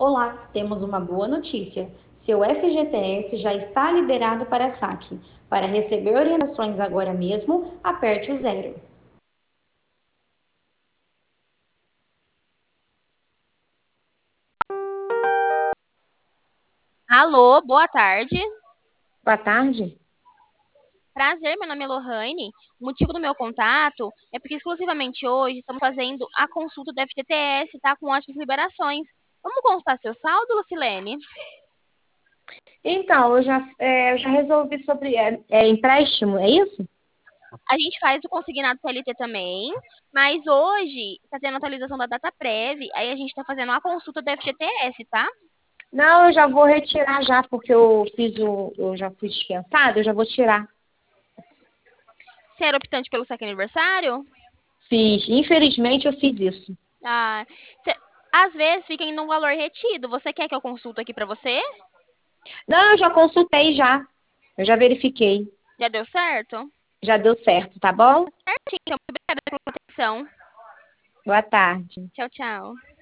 Olá, temos uma boa notícia. Seu FGTS já está liberado para saque. Para receber orientações agora mesmo, aperte o zero. Alô, boa tarde. Boa tarde. Prazer, meu nome é Lohane. O motivo do meu contato é porque exclusivamente hoje estamos fazendo a consulta do FGTS, tá? Com ótimas liberações. Vamos consultar seu saldo, Lucilene? Então, eu já resolvi sobre empréstimo, é isso? A gente faz o consignado CLT também, mas hoje está tendo atualização da data prévia, aí a gente está fazendo a consulta do FGTS, tá? Não, eu já vou retirar já, porque eu já fui dispensada, eu já vou tirar. Você era optante pelo saque aniversário? Infelizmente eu fiz isso. Ah, cê- às vezes fica em um valor retido. Você quer que eu consulto aqui para você? Não, eu já consultei já. Eu já verifiquei. Já deu certo? Já deu certo, tá bom? Certinho, então, obrigada pela atenção. Boa tarde. Tchau, tchau.